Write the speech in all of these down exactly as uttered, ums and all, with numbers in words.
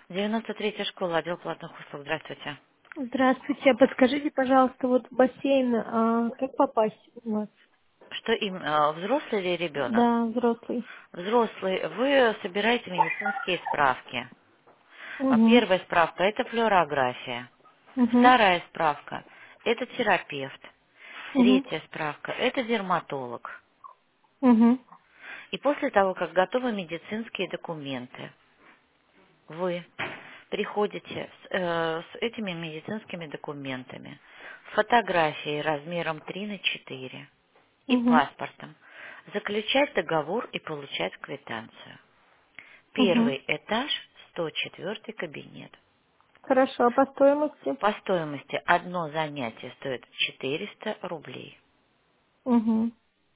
девяносто третья школа, отдел платных услуг. Здравствуйте. Здравствуйте, а подскажите, пожалуйста, вот в бассейн, а, как попасть у вас? Что им, э, взрослый или ребенок? Да, взрослый. Взрослый, вы собираете медицинские справки. А Угу, Первая справка– это флюорография. угу, Вторая справка– это терапевт. угу, Третья справка– это дерматолог. угу, И после того, как готовы медицинские документы, вы приходите с, э, с этими медицинскими документами, фотографией размером три на четыре и угу, паспортом, заключать договор и получать квитанцию. угу. Первый этаж, сто четвёртый кабинет. Хорошо, а по стоимости? По стоимости одно занятие стоит четыреста рублей. Угу.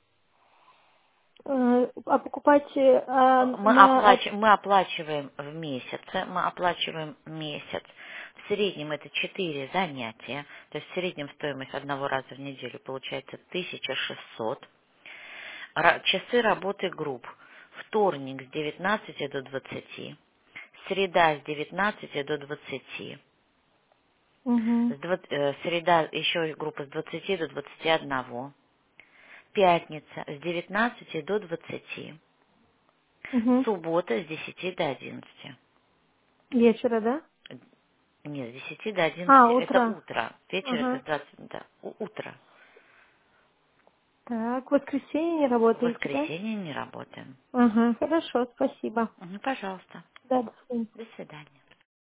А покупать э, а, Мы, на... од- оплач- мы оплачиваем в месяце, мы оплачиваем месяц. В среднем это четыре занятия, то есть в среднем стоимость одного раза в неделю получается тысяча шестьсот. Ра- Часы работы групп. Вторник с девятнадцати до двадцати, среда с девятнадцати до двадцати, с Угу, два- э, среда еще группа с двадцати до двадцати одного, пятница с девятнадцати до двадцати, угу. суббота с десяти до одиннадцати. Вечера, да? Нет, с десяти до А, одиннадцати это утро. утро, вечер это Ага. с двадцати, да, у- утро. Так, в воскресенье не В работаете, да? воскресенье не работаем. Ага, хорошо, спасибо. Мгм, пожалуйста. Да, до свидания. До свидания.